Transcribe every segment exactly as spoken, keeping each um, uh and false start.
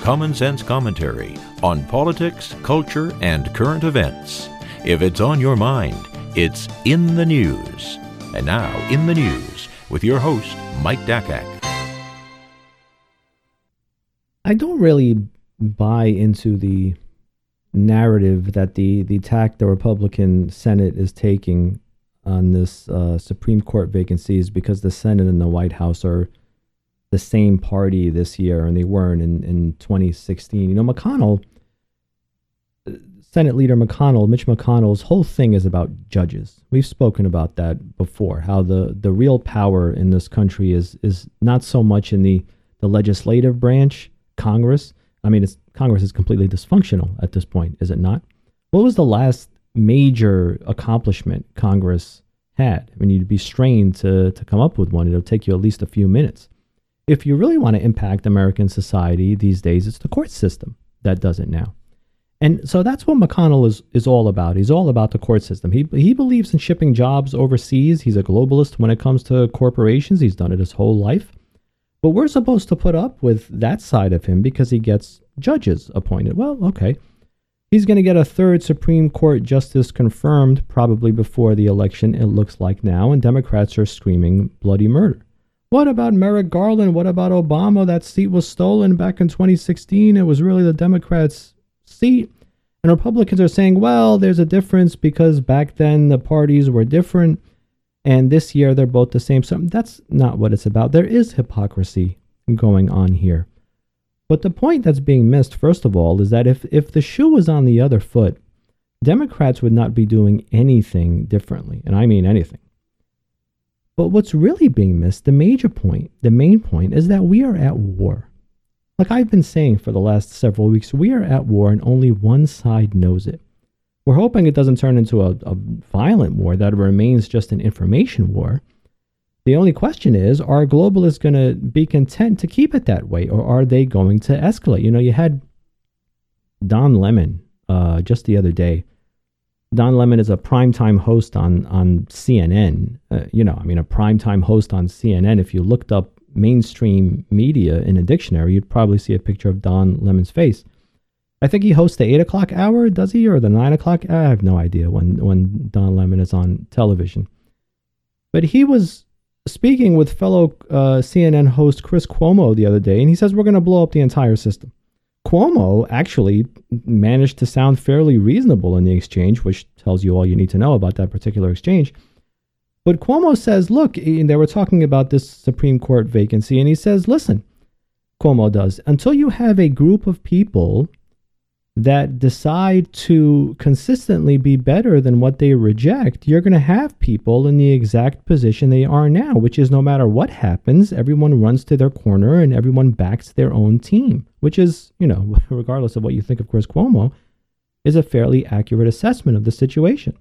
common sense commentary on politics, culture, and current events. If it's on your mind, it's In the News. And now, In the News, with your host, Mike Dakak. I don't really buy into the narrative that the, the tack the Republican Senate is taking on this uh, Supreme Court vacancies because the Senate and the White House are the same party this year, and they weren't in, in twenty sixteen. You know, McConnell, Senate Leader McConnell, Mitch McConnell's whole thing is about judges. We've spoken about that before, how the, the real power in this country is is not so much in the, the legislative branch, Congress. I mean, it's, Congress is completely dysfunctional at this point, is it not? What was the last major accomplishment Congress had? I mean, you'd be strained to, to come up with one. It'll take you at least a few minutes. If you really want to impact American society these days, it's the court system that does it now. And so that's what McConnell is, is all about. He's all about the court system. He he believes in shipping jobs overseas. He's a globalist when it comes to corporations. He's done it his whole life. But we're supposed to put up with that side of him because he gets judges appointed. Well, okay. He's going to get a third Supreme Court justice confirmed probably before the election, it looks like now, and Democrats are screaming bloody murder. What about Merrick Garland? What about Obama? That seat was stolen back in twenty sixteen. It was really the Democrats' seat. And Republicans are saying, well, there's a difference because back then the parties were different. And this year they're both the same. So that's not what it's about. There is hypocrisy going on here. But the point that's being missed, first of all, is that if, if the shoe was on the other foot, Democrats would not be doing anything differently. And I mean anything. But what's really being missed, the major point, the main point, is that we are at war. Like I've been saying for the last several weeks, we are at war and only one side knows it. We're hoping it doesn't turn into a, a violent war, that it remains just an information war. The only question is, are globalists going to be content to keep it that way, or are they going to escalate? You know, you had Don Lemon uh, just the other day. Don Lemon is a primetime host on, on C N N. Uh, you know, I mean, a primetime host on C N N. If you looked up mainstream media in a dictionary, you'd probably see a picture of Don Lemon's face. I think he hosts the eight o'clock hour, does he? Or the nine o'clock? I have no idea when, when Don Lemon is on television. But he was speaking with fellow uh, C N N host Chris Cuomo the other day, and he says, we're going to blow up the entire system. Cuomo actually managed to sound fairly reasonable in the exchange, which tells you all you need to know about that particular exchange. But Cuomo says, look, they were talking about this Supreme Court vacancy, and he says, listen, Cuomo does, until you have a group of people that decide to consistently be better than what they reject, you're going to have people in the exact position they are now, which is no matter what happens, everyone runs to their corner and everyone backs their own team, which is, you know, regardless of what you think of Chris Cuomo, is a fairly accurate assessment of the situation.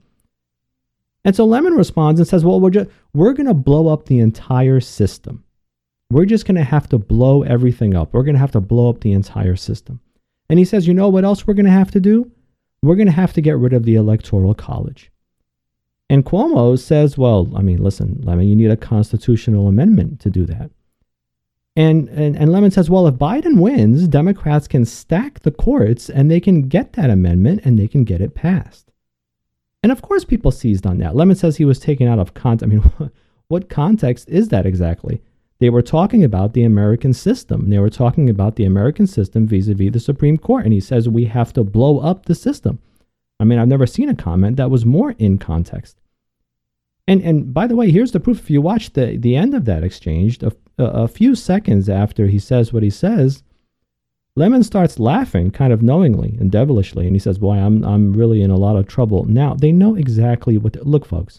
And so Lemon responds and says, well, we're just, we're going to blow up the entire system. We're just going to have to blow everything up. We're going to have to blow up the entire system. And he says, you know what else we're going to have to do? We're going to have to get rid of the Electoral College. And Cuomo says, well, I mean, listen, Lemon, you need a constitutional amendment to do that. And, and, and Lemon says, well, if Biden wins, Democrats can stack the courts and they can get that amendment and they can get it passed. And of course, people seized on that. Lemon says he was taken out of context. I mean, what context is that exactly? They were talking about the American system. They were talking about the American system vis-a-vis the Supreme Court. And he says we have to blow up the system. I mean, I've never seen a comment that was more in context. And and by the way, here's the proof. If you watch the, the end of that exchange, a, a few seconds after he says what he says, Lemon starts laughing kind of knowingly and devilishly. And he says, boy, I'm, I'm really in a lot of trouble. Now, they know exactly what... Look, folks.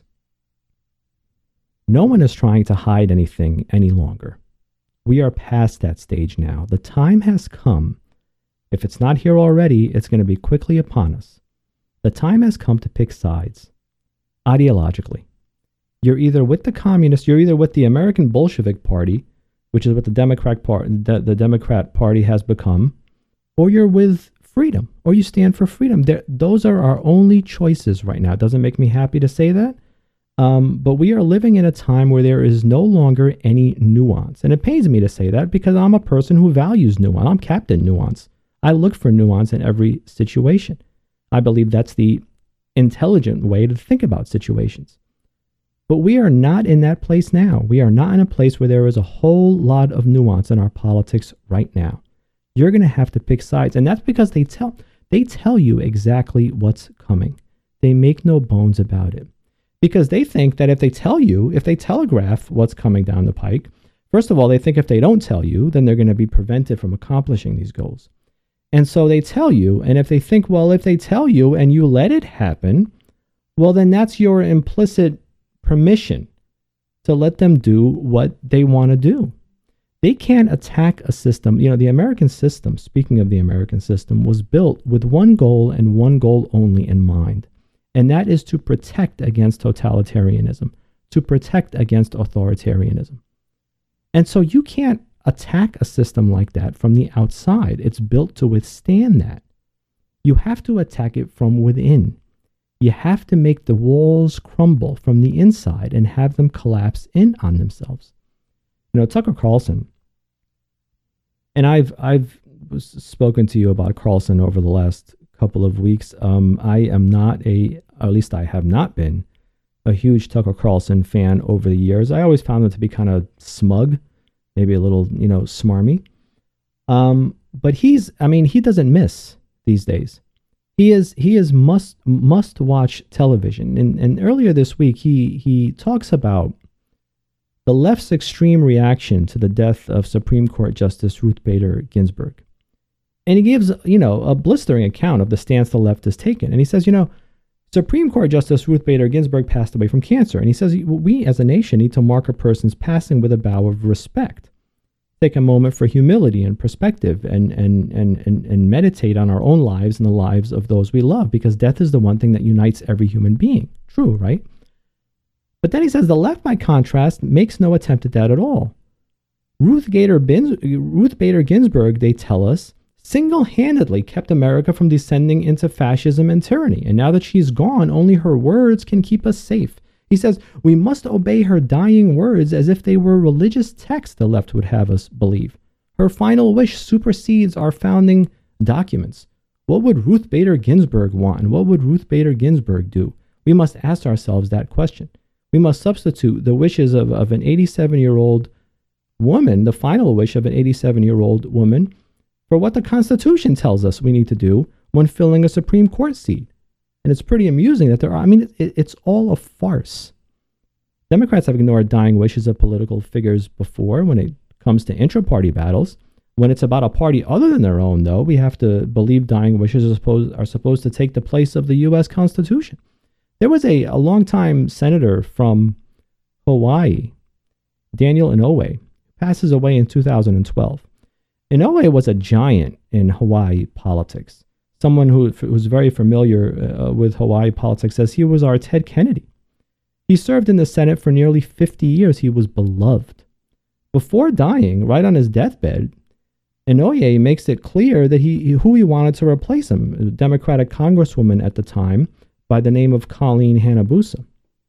No one is trying to hide anything any longer. We are past that stage now. The time has come. If it's not here already, it's going to be quickly upon us. The time has come to pick sides. Ideologically. You're either with the communists, you're either with the American Bolshevik Party, which is what the Democrat, part, the, the Democrat Party has become, or you're with freedom, or you stand for freedom. There, those are our only choices right now. It doesn't make me happy to say that. Um, but we are living in a time where there is no longer any nuance. And it pains me to say that because I'm a person who values nuance. I'm Captain Nuance. I look for nuance in every situation. I believe that's the intelligent way to think about situations. But we are not in that place now. We are not in a place where there is a whole lot of nuance in our politics right now. You're going to have to pick sides. And that's because they tell they tell you exactly what's coming. They make no bones about it. Because they think that if they tell you, if they telegraph what's coming down the pike, first of all, they think if they don't tell you, then they're going to be prevented from accomplishing these goals. And so they tell you, and if they think, well, if they tell you and you let it happen, well, then that's your implicit permission to let them do what they want to do. They can't attack a system. You know, the American system, speaking of the American system, was built with one goal and one goal only in mind. And that is to protect against totalitarianism, to protect against authoritarianism. And so you can't attack a system like that from the outside. It's built to withstand that. You have to attack it from within. You have to make the walls crumble from the inside and have them collapse in on themselves. You know, Tucker Carlson, and I've I've spoken to you about Carlson over the last couple of weeks. Um, I am not a, or at least I have not been, a huge Tucker Carlson fan over the years. I always found him to be kind of smug, maybe a little, you know, smarmy. Um, but he's, I mean, he doesn't miss these days. He is he is must must watch television. And and earlier this week, he he talks about the left's extreme reaction to the death of Supreme Court Justice Ruth Bader Ginsburg. And he gives, you know, a blistering account of the stance the left has taken. And he says, you know, Supreme Court Justice Ruth Bader Ginsburg passed away from cancer. And he says, we as a nation need to mark a person's passing with a bow of respect. Take a moment for humility and perspective and, and, and, and, and meditate on our own lives and the lives of those we love, because death is the one thing that unites every human being. True, right? But then he says the left, by contrast, makes no attempt at that at all. Ruth Bader, Ruth Bader Ginsburg, they tell us, single-handedly kept America from descending into fascism and tyranny. And now that she's gone, only her words can keep us safe. He says, we must obey her dying words as if they were religious texts, the left would have us believe. Her final wish supersedes our founding documents. What would Ruth Bader Ginsburg want, and what would Ruth Bader Ginsburg do? We must ask ourselves that question. We must substitute the wishes of, of an eighty-seven-year-old woman, the final wish of an eighty-seven-year-old woman, for what the Constitution tells us we need to do when filling a Supreme Court seat. And it's pretty amusing that there are, I mean, it, it's all a farce. Democrats have ignored dying wishes of political figures before when it comes to intra-party battles. When it's about a party other than their own, though, we have to believe dying wishes are supposed, are supposed to take the place of the U S Constitution. There was a, a longtime senator from Hawaii, Daniel Inouye, passes away in two thousand twelve. Inouye was a giant in Hawaii politics. Someone who was very familiar uh, with Hawaii politics says he was our Ted Kennedy. He served in the Senate for nearly fifty years. He was beloved. Before dying, right on his deathbed, Inouye makes it clear that he who he wanted to replace him, a Democratic congresswoman at the time by the name of Colleen Hanabusa.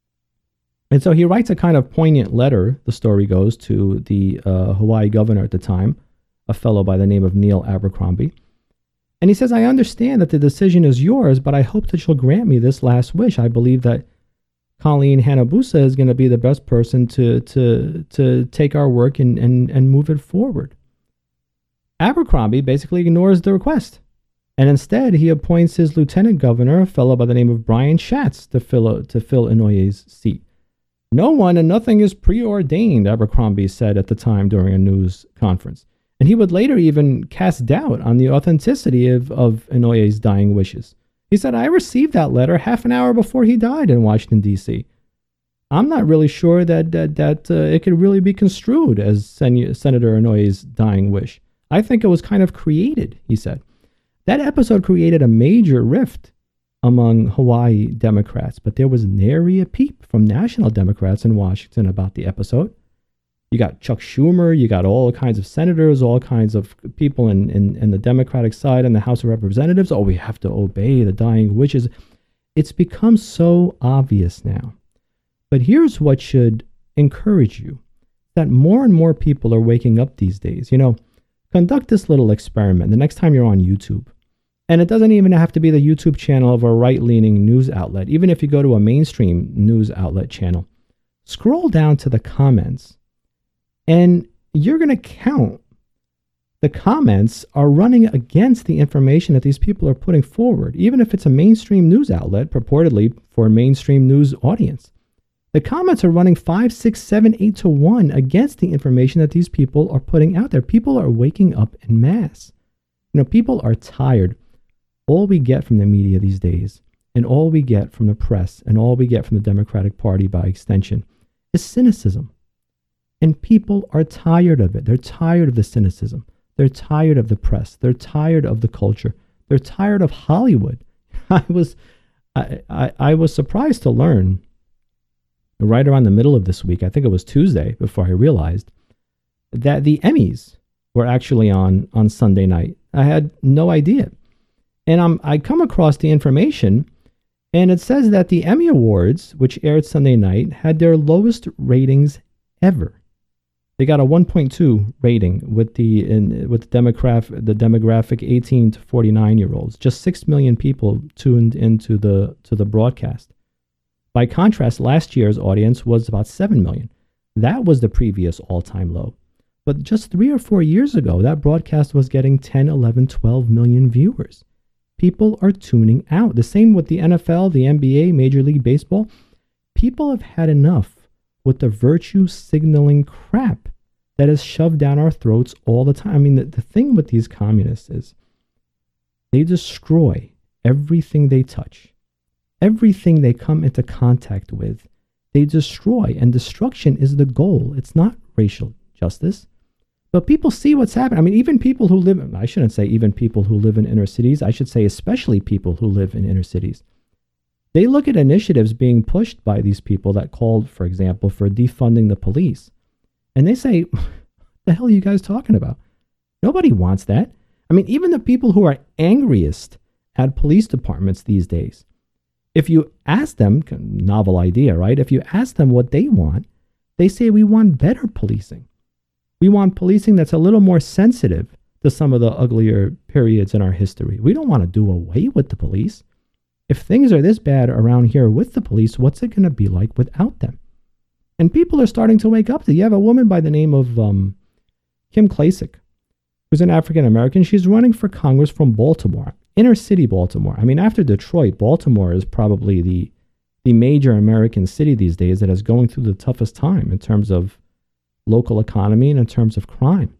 And so he writes a kind of poignant letter, the story goes, to the uh, Hawaii governor at the time, a fellow by the name of Neil Abercrombie. And he says, I understand that the decision is yours, but I hope that you'll grant me this last wish. I believe that Colleen Hanabusa is going to be the best person to to to take our work and, and, and move it forward. Abercrombie basically ignores the request. And instead, he appoints his lieutenant governor, a fellow by the name of Brian Schatz, to fill, to fill Inouye's seat. No one and nothing is preordained, Abercrombie said at the time during a news conference. And he would later even cast doubt on the authenticity of, of Inouye's dying wishes. He said, I received that letter half an hour before he died in Washington, D C I'm not really sure that that, that uh, it could really be construed as Sen- Senator Inouye's dying wish. I think it was kind of created, he said. That episode created a major rift among Hawaii Democrats, but there was nary a peep from national Democrats in Washington about the episode. You got Chuck Schumer, you got all kinds of senators, all kinds of people in, in, in the Democratic side and the House of Representatives. Oh, we have to obey the dying wishes. It's become so obvious now. But here's what should encourage you, that more and more people are waking up these days. You know, conduct this little experiment the next time you're on YouTube. And it doesn't even have to be the YouTube channel of a right-leaning news outlet. Even if you go to a mainstream news outlet channel, scroll down to the comments, and you're going to count the comments are running against the information that these people are putting forward, even if it's a mainstream news outlet purportedly for a mainstream news audience. The comments are running five, six, seven, eight to one against the information that these people are putting out there. People are waking up en masse. You know, people are tired. All we get from the media these days, and all we get from the press, and all we get from the Democratic Party by extension, is cynicism. And people are tired of it. They're tired of the cynicism. They're tired of the press. They're tired of the culture. They're tired of Hollywood. I was, I, I, I was surprised to learn right around the middle of this week, I think it was Tuesday, before I realized that the Emmys were actually on on Sunday night. I had no idea. And um, I come across the information, and it says that the Emmy Awards, which aired Sunday night, had their lowest ratings ever. They got a one point two rating with the in, with the demographic the demographic eighteen to forty-nine year olds. Just six million people tuned into the to the broadcast. By contrast, last year's audience was about seven million. That was the previous all-time low. But just three or four years ago, that broadcast was getting ten, eleven, twelve million viewers. People are tuning out. The same with the N F L, the N B A, Major League Baseball. People have had enough with the virtue signaling crap that is shoved down our throats all the time. I mean, the, the thing with these communists is they destroy everything they touch. Everything they come into contact with, they destroy. And destruction is the goal. It's not racial justice. But people see what's happening. I mean, even people who live, in, I shouldn't say even people who live in inner cities. I should say especially people who live in inner cities. They look at initiatives being pushed by these people that called, for example, for defunding the police. And they say, what the hell are you guys talking about? Nobody wants that. I mean, even the people who are angriest at police departments these days, if you ask them, novel idea, right? If you ask them what they want, they say we want better policing. We want policing that's a little more sensitive to some of the uglier periods in our history. We don't want to do away with the police. If things are this bad around here with the police, what's it going to be like without them? And people are starting to wake up to. You have a woman by the name of um, Kim Klacik, who's an African American. She's running for Congress from Baltimore, inner city Baltimore. I mean, after Detroit, Baltimore is probably the the major American city these days that is going through the toughest time in terms of local economy and in terms of crime.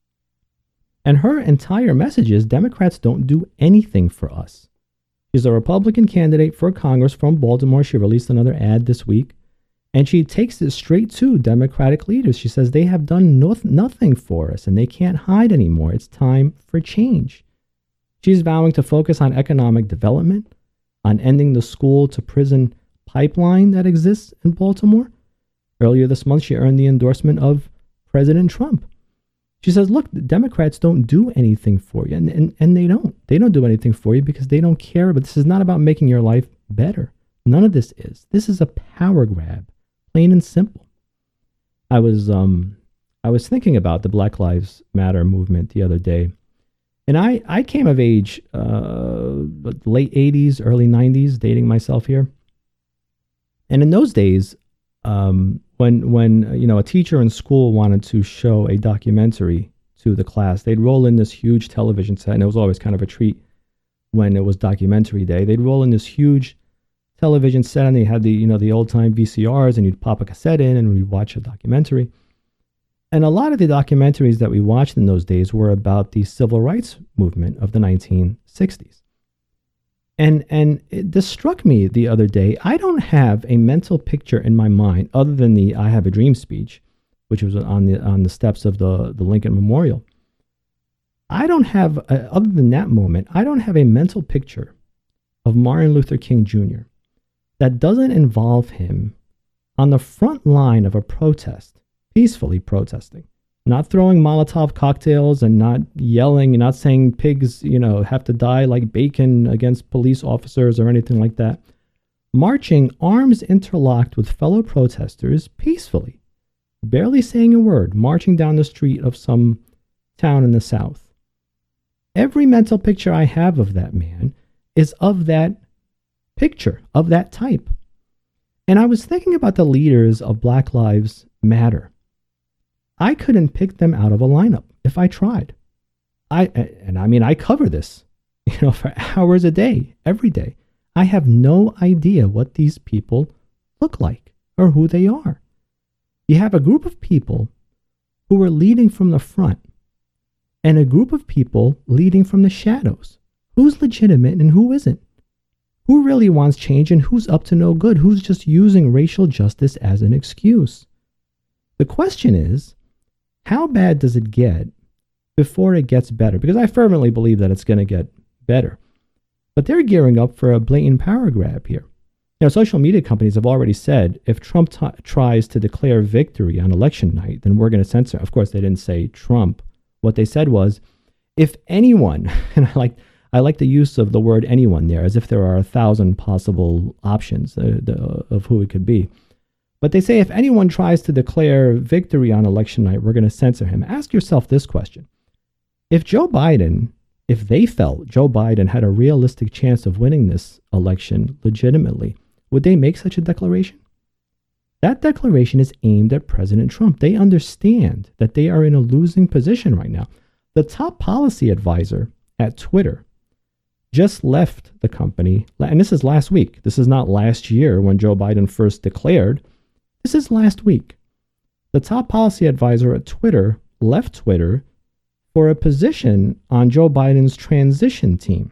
And her entire message is Democrats don't do anything for us. She's a Republican candidate for Congress from Baltimore. She released another ad this week. And she takes it straight to Democratic leaders. She says they have done no- nothing for us and they can't hide anymore. It's time for change. She's vowing to focus on economic development, on ending the school to prison pipeline that exists in Baltimore. Earlier this month, she earned the endorsement of President Trump. She says, look, the Democrats don't do anything for you. And, and, and they don't. They don't do anything for you because they don't care. But this is not about making your life better. None of this is. This is a power grab. Plain and simple. I was um I was thinking about the Black Lives Matter movement the other day, and I I came of age uh late eighties, early nineties, dating myself here. And in those days, um when when you know a teacher in school wanted to show a documentary to the class, they'd roll in this huge television set, and it was always kind of a treat when it was documentary day. They'd roll in this huge television set, and they had the, you know, the old time V C Rs, and you'd pop a cassette in and we'd watch a documentary. And a lot of the documentaries that we watched in those days were about the civil rights movement of the nineteen sixties. And and it, this struck me the other day. I don't have a mental picture in my mind other than the I Have a Dream speech, which was on the on the steps of the, the Lincoln Memorial. I don't have, uh, other than that moment, I don't have a mental picture of Martin Luther King Junior that doesn't involve him on the front line of a protest, peacefully protesting, not throwing Molotov cocktails and not yelling and not saying pigs, you know, have to die like bacon against police officers or anything like that. Marching, arms interlocked with fellow protesters peacefully, barely saying a word, marching down the street of some town in the South. Every mental picture I have of that man is of that picture, of that type. And I was thinking about the leaders of Black Lives Matter. I couldn't pick them out of a lineup if I tried. I and I mean I cover this, you know, for hours a day, every day. I have no idea what these people look like or who they are. You have a group of people who are leading from the front and a group of people leading from the shadows. Who's legitimate and who isn't? Who really wants change and who's up to no good? Who's just using racial justice as an excuse? The question is, how bad does it get before it gets better? Because I fervently believe that it's going to get better. But they're gearing up for a blatant power grab here. You know, social media companies have already said if Trump t- tries to declare victory on election night, then we're going to censor. Of course, they didn't say Trump. What they said was, if anyone, and I like I like the use of the word anyone there, as if there are a thousand possible options uh, the, of who it could be. But they say if anyone tries to declare victory on election night, we're going to censor him. Ask yourself this question. If Joe Biden, if they felt Joe Biden had a realistic chance of winning this election legitimately, would they make such a declaration? That declaration is aimed at President Trump. They understand that they are in a losing position right now. The top policy advisor at Twitter just left the company, and this is last week. This is not last year when Joe Biden first declared. This is last week. The top policy advisor at Twitter left Twitter for a position on Joe Biden's transition team.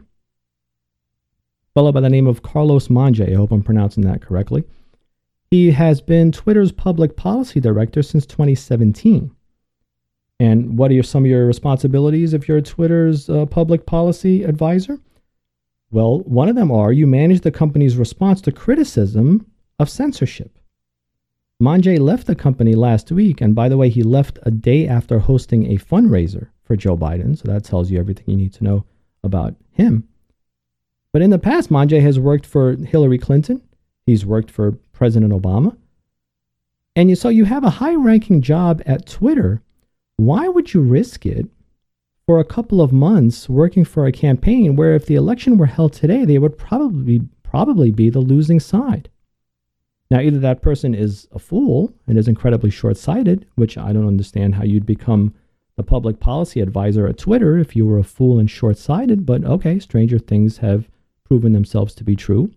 A fellow by the name of Carlos Monge, I hope I'm pronouncing that correctly. He has been Twitter's public policy director since twenty seventeen. And what are your, some of your responsibilities if you're Twitter's uh, public policy advisor? Well, one of them are you manage the company's response to criticism of censorship. Monge left the company last week, and by the way, he left a day after hosting a fundraiser for Joe Biden, so that tells you everything you need to know about him. But in the past, Monge has worked for Hillary Clinton. He's worked for President Obama. And you, so you have a high-ranking job at Twitter. Why would you risk it for a couple of months working for a campaign where if the election were held today, they would probably probably be the losing side? Now, either that person is a fool and is incredibly short-sighted, which I don't understand how you'd become the public policy advisor at Twitter if you were a fool and short-sighted, but okay, stranger things have proven themselves to be true.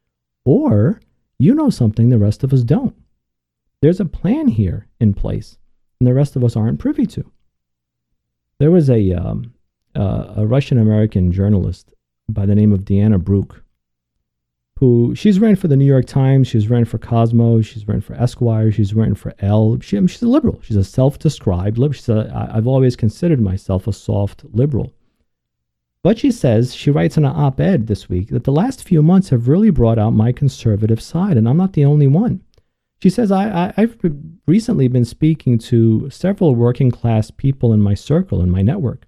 Or you know something the rest of us don't. There's a plan here in place, and the rest of us aren't privy to. There was a um, uh, a Russian-American journalist by the name of Deanna Brooke, who she's ran for the New York Times, she's ran for Cosmo, she's ran for Esquire, she's ran for Elle. She, I mean, she's a liberal. She's a self-described liberal. She's a, I've always considered myself a soft liberal. But she says, she writes in an op-ed this week, that the last few months have really brought out my conservative side, and I'm not the only one. She says, I, I, I've recently been speaking to several working-class people in my circle, in my network,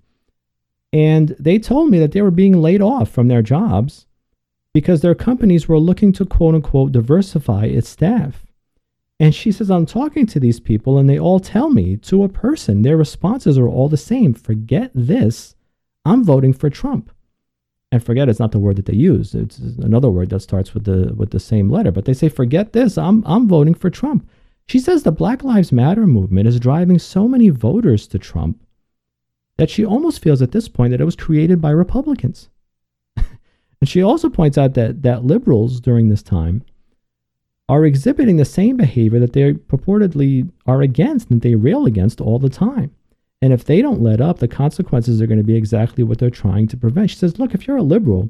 and they told me that they were being laid off from their jobs because their companies were looking to quote-unquote diversify its staff. And she says, I'm talking to these people, and they all tell me, to a person, their responses are all the same. Forget this. I'm voting for Trump. And forget it's not the word that they use. It's another word that starts with the with the same letter. But they say, forget this. I'm I'm voting for Trump. She says the Black Lives Matter movement is driving so many voters to Trump that she almost feels at this point that it was created by Republicans. And she also points out that that liberals during this time are exhibiting the same behavior that they purportedly are against and they rail against all the time. And if they don't let up, the consequences are going to be exactly what they're trying to prevent. She says, look, if you're a liberal,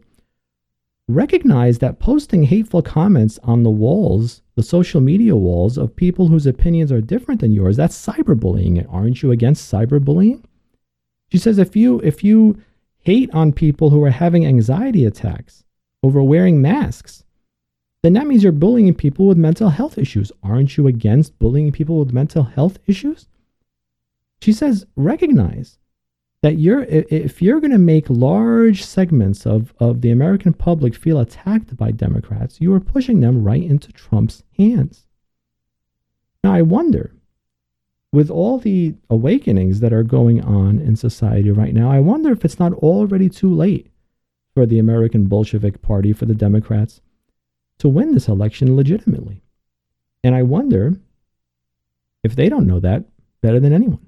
recognize that posting hateful comments on the walls, the social media walls of people whose opinions are different than yours, that's cyberbullying. And aren't you against cyberbullying? She says, if you if you hate on people who are having anxiety attacks over wearing masks, then that means you're bullying people with mental health issues. Aren't you against bullying people with mental health issues? She says, recognize that you're if you're going to make large segments of, of the American public feel attacked by Democrats, you are pushing them right into Trump's hands. Now, I wonder, with all the awakenings that are going on in society right now, I wonder if it's not already too late for the American Bolshevik Party, for the Democrats, to win this election legitimately. And I wonder if they don't know that better than anyone.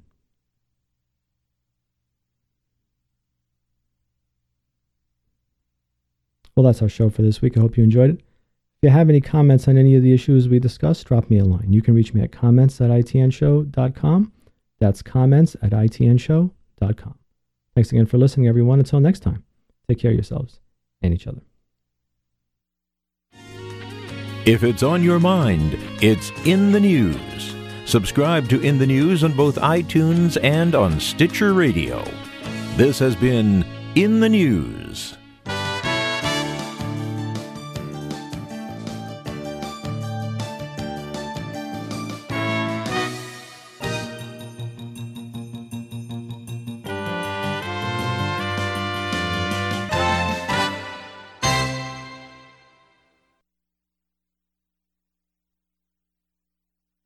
Well, that's our show for this week. I hope you enjoyed it. If you have any comments on any of the issues we discussed, drop me a line. You can reach me at comments at I T N show dot com. That's comments at I T N show dot com. Thanks again for listening, everyone. Until next time, take care of yourselves and each other. If it's on your mind, it's In the News. Subscribe to In the News on both iTunes and on Stitcher Radio. This has been In the News.